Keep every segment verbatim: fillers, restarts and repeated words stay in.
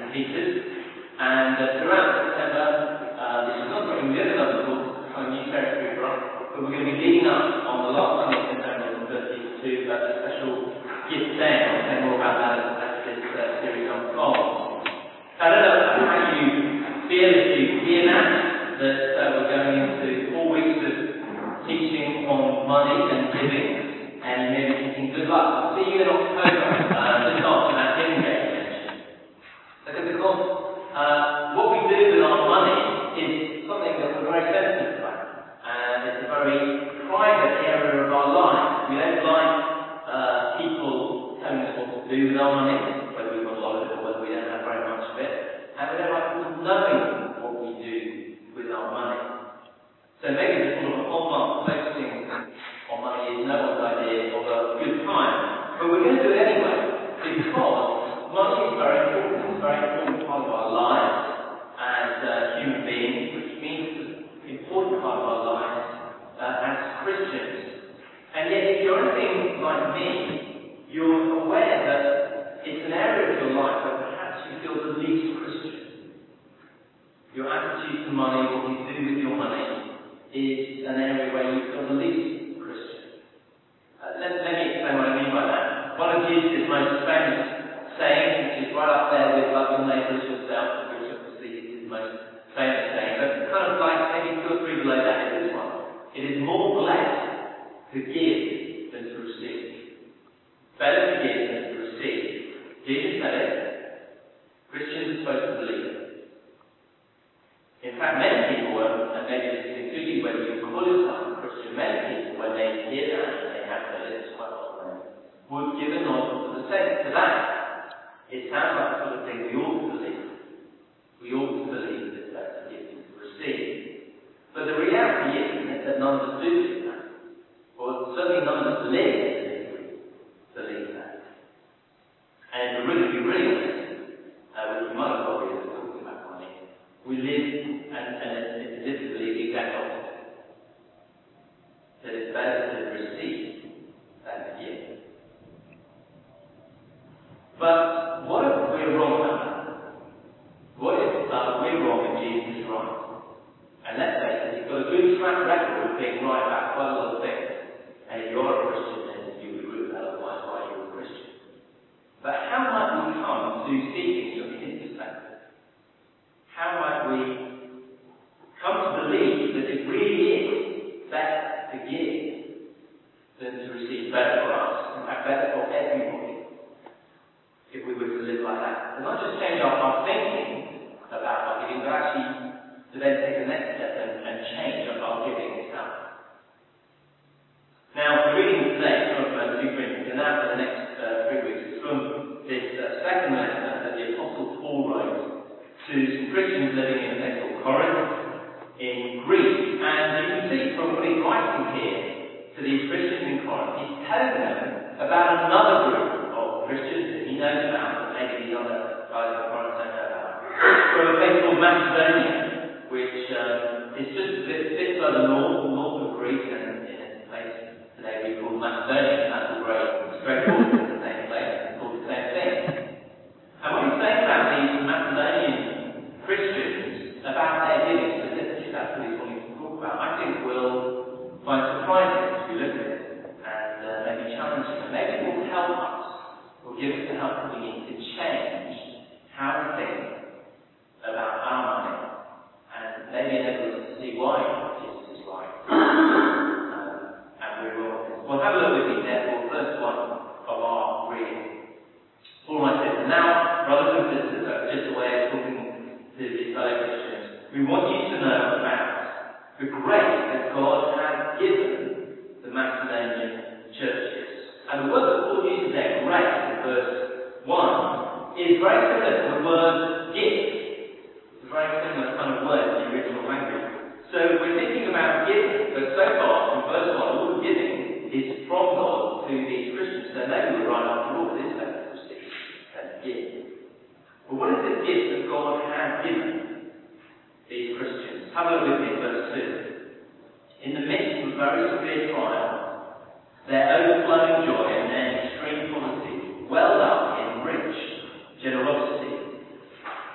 Saint Peter's. And uh, throughout September, uh, this is not something we've ever done before, it's kind of new territory for us, but we're going to be leading up on the last Sunday of September on the thirtieth to uh, a special gift day. I'll say more about that as, as this uh, series unfolds. I don't know how you feel as you hear that, that uh, we're going into four weeks of teaching on money and giving, and you may be thinking, good luck, I'll see you in October, uh, just after that giving day you mentioned. Because of course, uh, what we do with our money is something that we're very sensitive about, and it's a very private area of our lives. We don't like uh, people telling us what to do with our money, whether we've got a lot of it or whether we don't have very much of it, and we don't like people knowing what we do with our money. So maybe the sort of a whole month focusing on money is no one's idea of a good time. But we're going to do it anyway, because money is very important. It's a very important part of our lives as uh, human beings, which means it's an important part of our lives uh, as Christians. And yet, if you're anything like me, you're aware that it's an area of your life that perhaps you feel the least Christian. Your attitude to money, what you do with your money, is an area where you feel the least Christian. Uh, let, let me explain what I mean by that. One of Jesus' most famous sayings, which is right up there with love your neighbour as yourself, which obviously is his most famous saying, but kind of like maybe two or three below that is this one. It is more blessed to give than to receive. Better to give than to receive. Jesus said it. Christians are supposed to believe it. In fact, many people, and maybe this is including whether you call yourself a Christian, many people, when they hear that, and they have their lips quite often, would give a nod to the sense to that. It sounds like the sort of thing we ought to believe. We ought to believe that it's better to give than to receive. But the reality is that none of us do believe that. Or certainly none of us live to believe that. And if we're really, really, really honest, uh, which we might have got rid of talking about money, we live and, and it's literally the exact opposite. That it's better to receive than to give. But what if we're wrong about that? What if uh, we're wrong and Jesus is right? And let's face it, he's got a good track record of being right about quite a lot of things. And if you're a Christian, then you would agree with that, otherwise why you're a Christian. But how might we come to see things from his perspective? How might we come to believe that it really is better to give than to receive? Better for us, in fact better for everybody, if we were to live like that. And not just change our, our thinking about our giving, but actually to then take the next step and, and change our giving itself. Now, the reading today from uh, two Corinthians, and now for the next uh, three weeks, is from this uh, second letter that the Apostle Paul wrote to some Christians living in a place called Corinth in Greece. And you can see from what he's writing here to these Christians in Corinth, he's telling them about another group of Christians that he knows about, but maybe these other guys in Corinth don't know about, from a place called Macedonia, which um, is just a bit, bit further north, north of Greece, and in a place today we call Macedonia, and that's all great, straightforward, it's the same place, it's called the same thing. And what he's saying about these Macedonian Christians, about their giving specifically, that's what he's wanting to talk about, I think will find surprising as we look at it, and uh, maybe challenging, and maybe it will help us, will give us the help that we need to change how we think about our money, and maybe enable us to see why Jesus is right, um, and we're wrong. Well, have a look with me, therefore, verse one of our reading. Paul writes this, and now, brothers and sisters, that's just a way of talking to his fellow Christians, we want you to know about the grace that God has given the Macedonian churches. And the word that Paul uses there, grace, in verse one, is very similar to the word gift. It's a very similar kind of word in the original language. So we're thinking about giving, but so far, from verse one, all the giving is from God to these Christians. So maybe we're right after all, it is better to receive than to give. But what is this gift that God has given these Christians? Have a look with me at verse two. In the midst of a very severe trial, their overflowing joy and their extreme poverty welled up in rich generosity.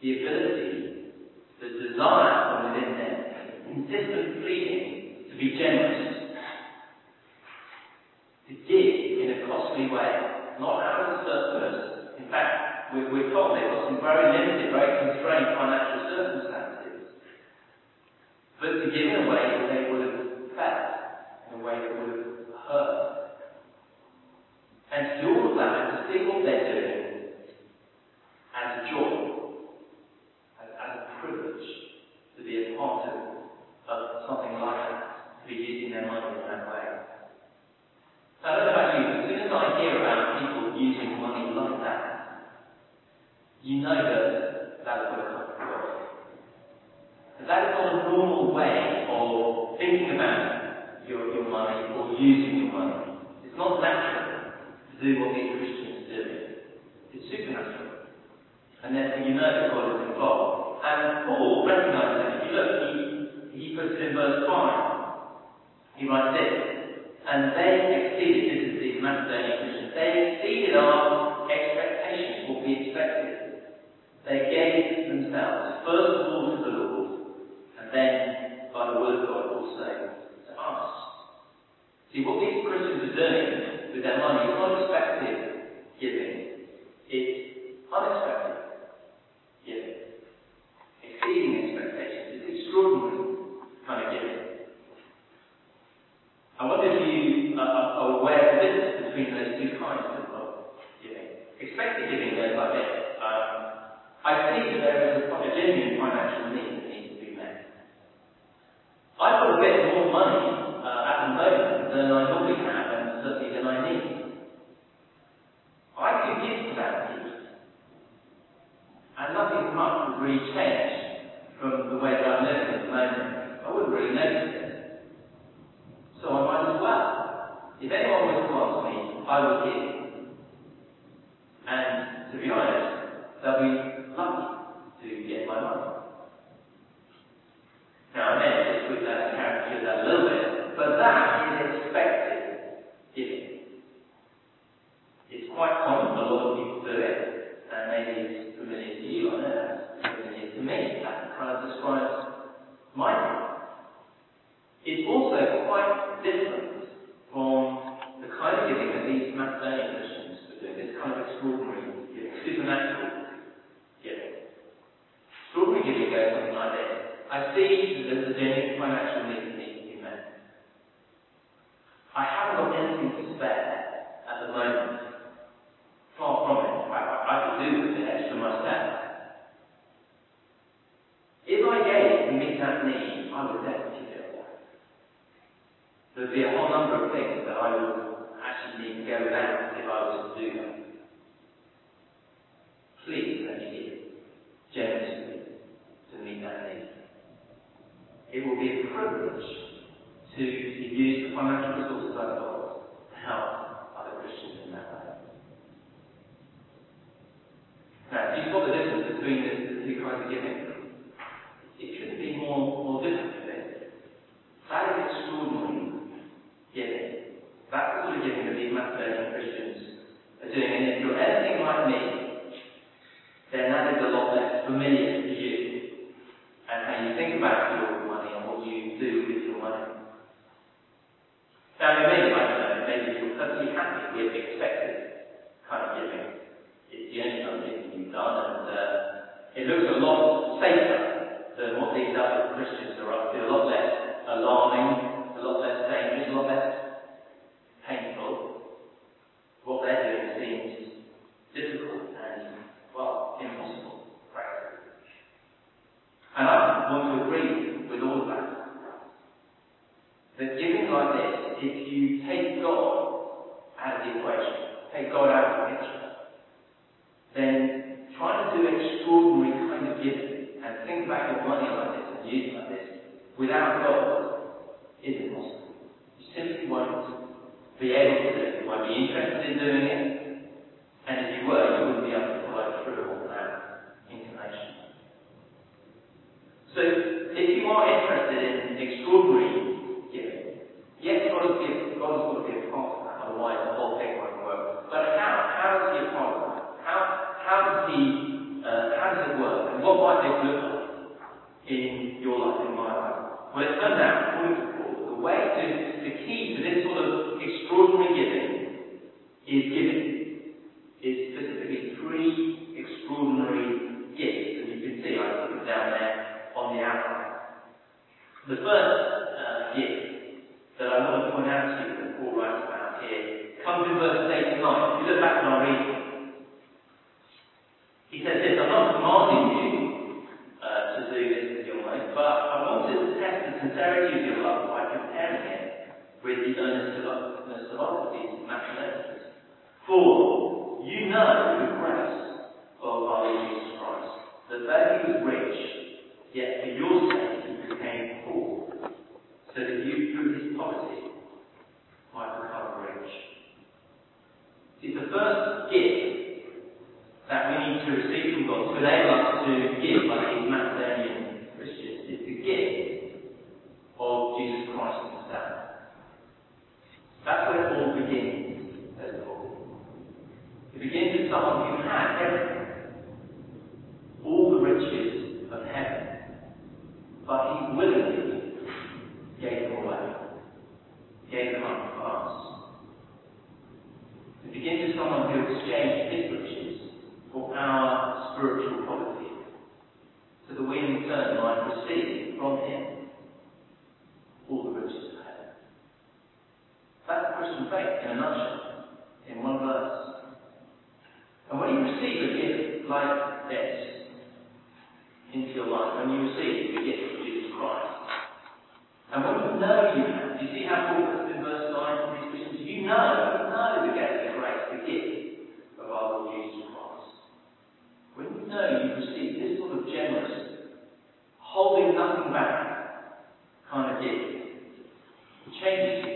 the ability, the desire from within them, consistent pleading to be generous, to give in a costly way, not out of surplus. In fact, we're, we're told they've got some very limited, very constrained financial circumstances, but to give in a way that they would have felt, in a way that would have hurt. And to do all of that and to see what they're doing as a joy, as, as a privilege, to be a part of, of something like that, to be using their money in that way. Now, I don't know about you, but as soon as I hear about people using money like that, you know that that's got to come from God. That is not a normal way of thinking about your, your money or using your money. It's not natural to do what these Christians are doing. It's supernatural. And therefore you know that God is involved. And Paul recognises that. If you look, he, he puts it in verse five. He writes this, and they exceeded, this is these Macedonian Christians, they exceeded our expectations, what we expected. They gave themselves, first of all to the Lord, and then by the word of God also to us. See, what these Christians are doing with their money is not expected giving. It's unexpected giving. Exceeding expectations. It's extraordinary kind of giving. I wonder if you are, are aware of the difference between those two kinds of giving. Expected giving goes like this. Um, I see that there is a, a genuine financial need that needs to be met. I've got a bit more money uh, at the moment than I normally have, and certainly than I need. I could give to that need, and nothing much would really change from the way that I'm living at the moment. I wouldn't really notice it. So I might as well. If anyone was to ask me, I would give. And to be honest, they'll be lucky to get my money. Now, I may have just put that and caricatured that a little bit, but that is expected giving. It's quite common for a lot of people to do it, and maybe it's familiar to you, I know that's familiar to me. That kind of describes my life. It's also quite different from the kind of giving that these Macedonian Christians were doing, this kind of extraordinary giving, supernatural giving. Extraordinary giving goes something like this. I see that there's a genuine financial need that needs to be met. I haven't got anything to spare at the moment. Far from it. In fact, I could do with it extra myself. If I gave to meet that need, I would definitely do that. There'd be a whole number of things that I would actually need to go without if I was to do that. Please let me give generously to meet that need. It will be a privilege to, to use the financial resources I've got to help other Christians in that way. Now, do you spot the difference between the, the two kinds of giving? It couldn't be more, more different than this. That is extraordinary giving. That's the sort of giving that these Macedonian Christians are doing. And if you're anything like me, then that is a lot less familiar to you and how you think about your money and what you do with your money. Now, you may, I don't know, maybe you're perfectly happy with expected kind of giving. It's the only kind of giving you've done, and uh, it looks a lot safer than what these other Christians are up to, a lot less alarming, a lot less dangerous, a lot less painful. What they're doing seems difficult and, well, impossible, practically. And I want to agree with all of that. That giving like this, if you take God out of the equation, take God out of the picture, then trying to do extraordinary kind of giving and think about your money like this and use it like this without God is impossible. You simply won't be able to do it. You won't be interested in doing it, and if you were, you wouldn't be able to follow through on that inclination. So, if you are interested in extraordinary giving, yes, God has, given, God has got to be a part of that, otherwise the whole thing won't work. But how? How is He a part of that? How, how does He, uh, how does it work? And what might this look like in your life, in my life? Well, it turns out, according to Paul, the way to, the key to this sort of extraordinary giving is giving. Is specifically three extraordinary gifts, and you can see I put them down there on the outline. The first uh, gift that I want to point out to you that Paul writes about here comes in verses eight and nine. If you look back at our reading, he says this: I'm not commanding you uh, to do this with your money, but I want to test the sincerity of your love by comparing it with the earnestness of others, these Macedonians. For you know the grace of our Lord Jesus Christ, that though he was rich, yet for your sake he became poor, so that you through his poverty might become rich. See, the first gift that we need to receive from God to enable us to give like these Macedonian Christians is the gift of Jesus Christ himself. That's where it all begins, says Paul. It begins with someone who had everything, all the riches of heaven, but he willingly gave them away, gave them up for us. It begins with someone who exchanged his riches for our spiritual poverty, so that we in turn might receive from him all the riches of heaven. That's Christian faith in a nutshell, in one verse. And when you receive a gift like this into your life, when you receive the gift of Jesus Christ, and when you know you have, do you see how Paul puts it in verse nine for these Christians? You know, you know the gift of grace, the gift of our Lord Jesus Christ. When you know you've received this sort of generous, holding nothing back kind of gift, it changes you.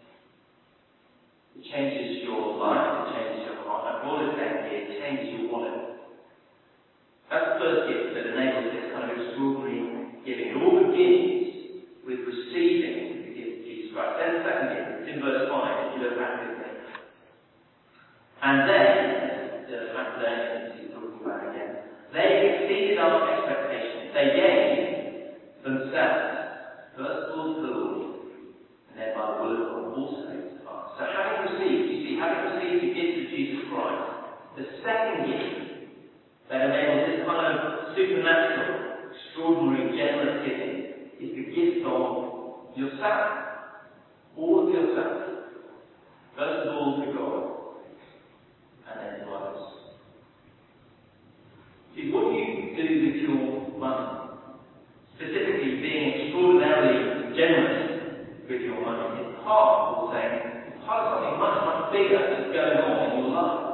It changes your life, it changes your heart. And Paul is saying here, it changes your wallet. That's the first gift that enables this kind of extraordinary giving. It all begins with receiving the gift of Jesus Christ. Then the second gift, it's in verse five, if you look back with me. And they, the Macedonians he's talking about again, they exceeded our expectations. They gave themselves, first of all to the Lord, and then by the will of God also. So having received, you see, having received the gift of Jesus Christ, the second gift that enables this kind of supernatural, extraordinary, generous giving is the gift of yourself. All of yourself. First of all to God, and then to others. See, what you do with your money, specifically being extraordinarily generous with your money, is part of saying, part of something much, much bigger that's going on in your life.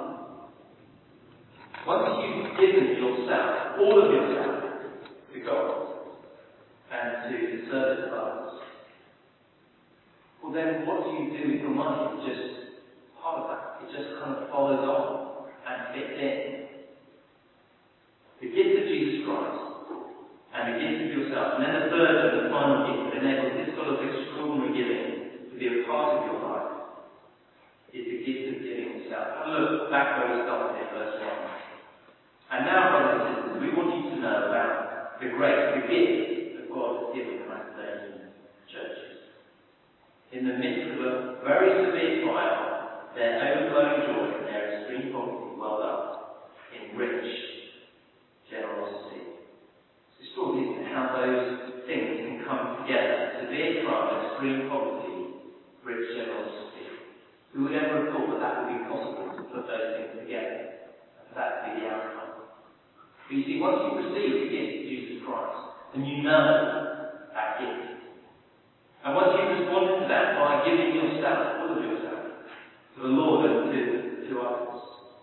Once you've given yourself, all of yourself, to God and to the service of others, well then what do you do with your money? It's just part of that. It just kind of follows on and fits in. The gift of Jesus Christ and the gift of yourself. And then the third and the final gift that enables this sort of extraordinary giving to be a part of your life is the gift of giving yourself. Have a look back where we started in verse one. And now, brothers and sisters, we want you to know about the grace, the gift that God has given the Macedonian churches. In the midst of a very severe trial, their overflowing joy and their extreme poverty welled up in rich generosity. It's extraordinary, isn't it, how those things can come together. Severe trial, extreme poverty, rich generosity. Who would ever have thought that that would be possible to put those things together? And for that to be the outcome. But you see, once you receive the gift of Jesus Christ, and you know that gift, and once you respond to that by giving yourself, all of yourself, to the Lord and to, to others,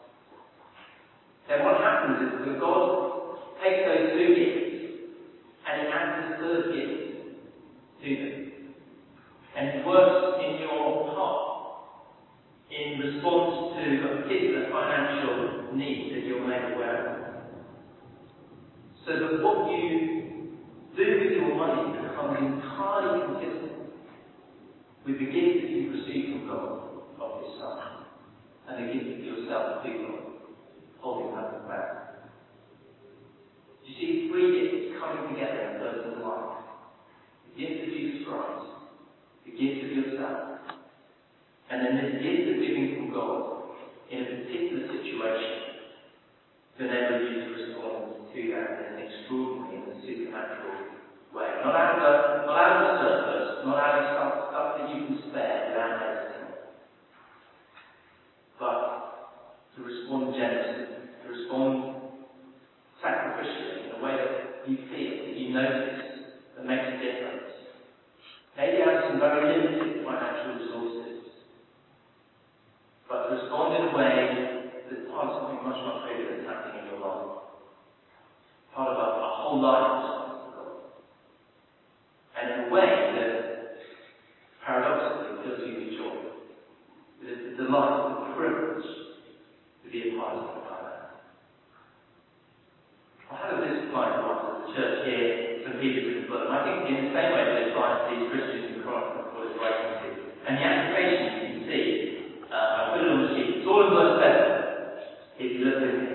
then what happens is that God takes those two gifts and He adds this third gift to them. And He works in your heart in response to a particular financial need that you're made aware of. So that what you do with your money becomes entirely consistent with the gift that you've received from God of His Son, and the gift of yourself to God, holding nothing back. You see, three And then this gift of giving from God in a particular situation to enable you to respond to that in an extraordinary and supernatural way. Not out of the, not out of the surplus, not out of stuff, stuff that you can spare without hesitation, but to respond generously, to respond sacrificially in a way that you feel, that you notice, that makes a difference. Maybe out of some very limited financial resources, but to respond in a way that's part of something much, much bigger that's happening in your life. Part of a, a whole life response to God. And in a way that paradoxically fills you with joy. With the delight, with the privilege to be a part of something like that. Well, how does this apply to us as a church here, Saint Peter's in Fulham? I think in the same way that it applies to these Christians in Corinth, that's what it's writing to. And the application you can see, uh, I put it on the sheet. It's all in verse seven, if you look with me.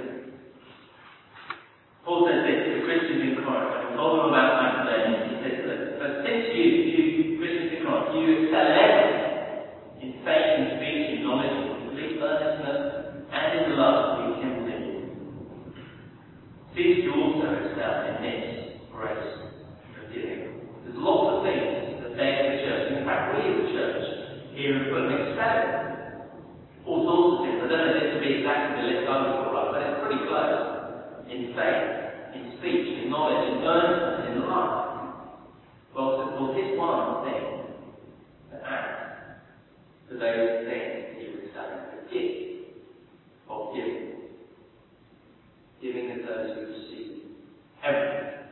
Paul says this to the Christians in Corinth, when he told them about Macedonia, he says, but since you, you Christians in Corinth, you excel in everything, in faith, in speech, in knowledge, in complete earnestness, and in the love that we kindled in you. See that you also excel in this grace of giving. There's lots of things that they as the church, and in fact we as a church here in Fulham excel in. All sorts of things. I don't know if this would be exactly the list I would put up, but it's pretty close. In faith, in speech, in knowledge, in earnestness, in love. Well, well, this one thing to add to those things that you would say, the gift of giving. Giving as those who receive everything.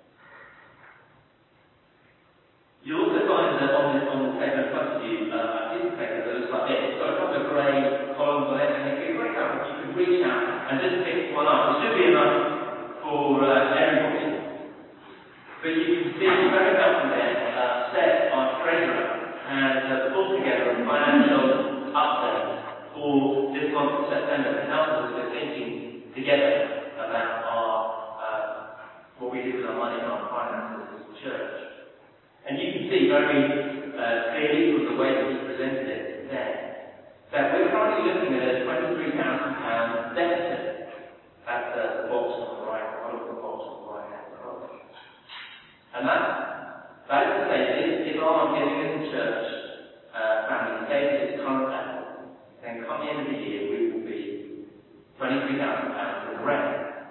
You'll also find that on the, on the table in front of you, uh, a piece of paper that looks like this. It's got a couple of grey columns on it, and it'd be a great help if you could reach out and just pick one up. It should be enough for uh, everybody. But you can see very helpful there, uh, Seth, our treasurer, has uh, pulled together a financial update for this month of September to help us with thinking together about our uh, what we do with our money and our finances as a church. And you can see very uh, clearly from the way that he presented it there, that we're currently looking at a twenty-three thousand pounds deficit. That's uh, the box on the right, the bottom of the box on the right hand column. And that, that is to say that if, if our giving as a church uh, family stays at its current level, then come the end of the year we will be twenty-three thousand pounds in the red.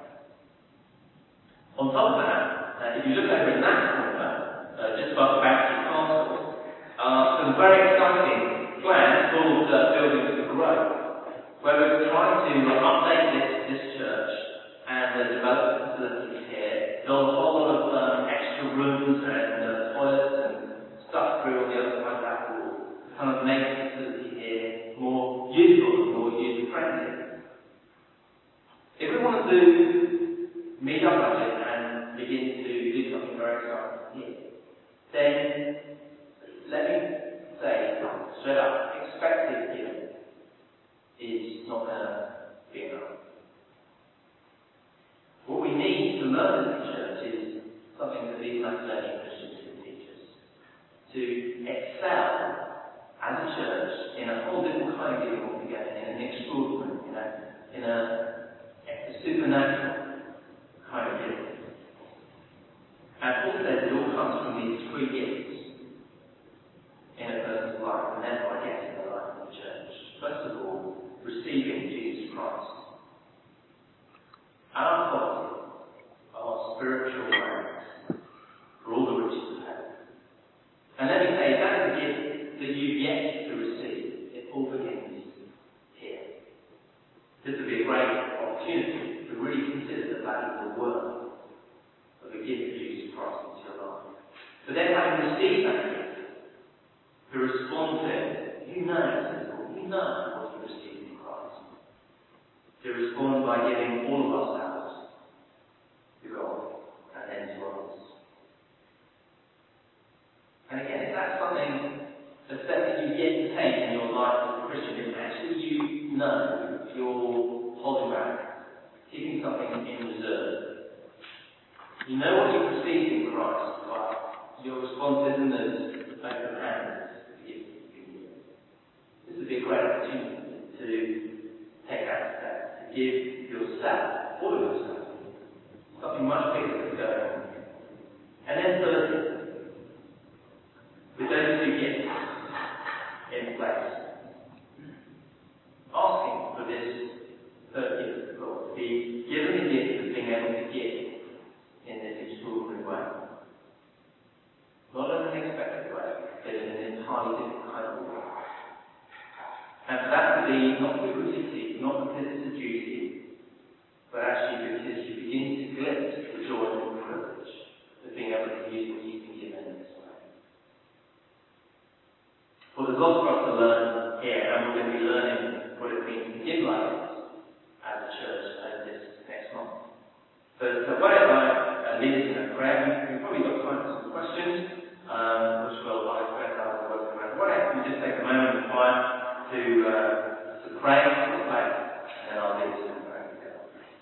On top of that, uh, if you look over in that corner, uh, just above the Bounty Castle, uh, some very exciting plans called uh, Buildings for Growth, where we're trying to uh, update this, this church and uh, develop the facilities here, build a whole lot of um, extra rooms and uh, toilets and stuff through on the other side of that wall to kind of make the facility here more useful and more user-friendly. If we want to meet our budget and begin to do something very exciting here, then let me say straight up, expected giving is not going to be enough. What we need to learn as a church is something that these Macedonian Christians can teach us. To excel as a church in a whole different kind of giving altogether, in an extraordinary, in a, in a, a supernatural kind of giving. And Paul says it all comes from these three gifts in a person's life, and therefore I guess in the life of the church. First of all, receiving Jesus Christ. Our quality, our spiritual ranks, for all the riches of heaven. And let me say, that is a gift that you've yet to receive. It all begins here. This would be a great opportunity to really consider the value of the worth of the gift of Jesus Christ into your life. But then having received that gift, to respond to it, you know it's simple, you know what you received in Christ. To respond by giving all of ourselves to God and then to others. And again, if that's something, a step that you've yet to take in your life as a Christian, if actually you know you're holding back, keeping something in reserve, you know what you've received in Christ, but your response isn't as open handed. This is would be a great opportunity to take that step, to give yourself, all of yourself, something much bigger that's going on. And then thirdly, with those two gifts in place, asking for this third gift of God, to be given the gift of being able to give in this extraordinary way. Not in an unexpected way, but in an entirely different kind of way. And for that to be not because it's easy, not because it's a duty, but actually because you begin to glimpse the joy and the privilege of being able to use what you've been given in this way. Well, there's lots for us to learn here, and we're going to be learning what it means to give like this as a church over this next month. But uh, what I'd like uh, lead us in a prayer. We've probably got time for some questions, um, which will I expect I will work around. Why don't we just take a moment of quiet to uh, to pray, to reflect, and then I'll lead us in a prayer together.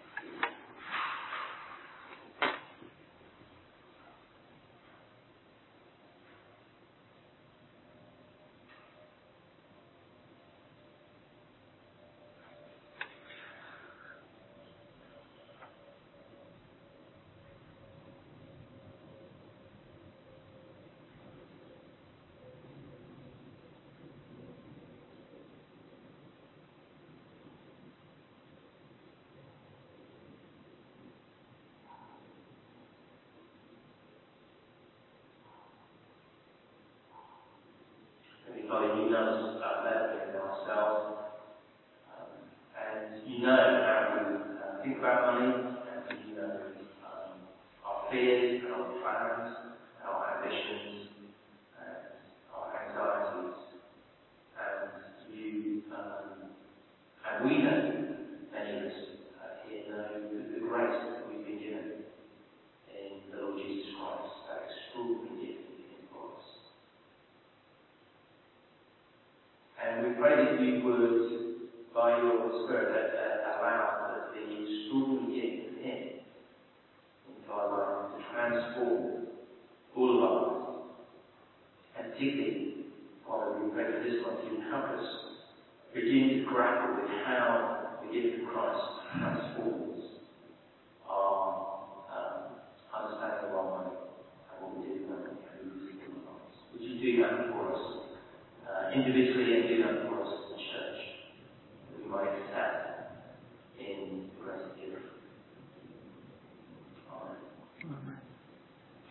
Father, you know us uh, better than ourselves, um, and you know how we uh, think about money, and you know um, our fears, and our plans, and our ambitions, and our anxieties, and you, um, and we know, many of us uh, here know the, the grace that we've been given in the Lord Jesus Christ, that extraordinary gift that He has for us. And we pray that you would, by your Spirit, uh, allow that the extraordinary gift of Him into our lives to transform all of our lives. And particularly, Father, we pray for this one, you help us begin to grapple with how